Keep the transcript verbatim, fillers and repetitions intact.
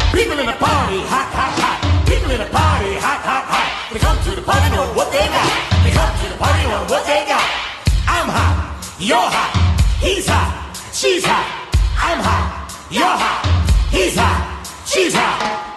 People in the party, hot, hot, hot. People in the party, hot, hot, hot. When they come to the party, know what they got. They come to the party, know what they got. I'm hot, you're hot, he's hot, she's hot. I'm hot, you're hot, he's hot, she's hot.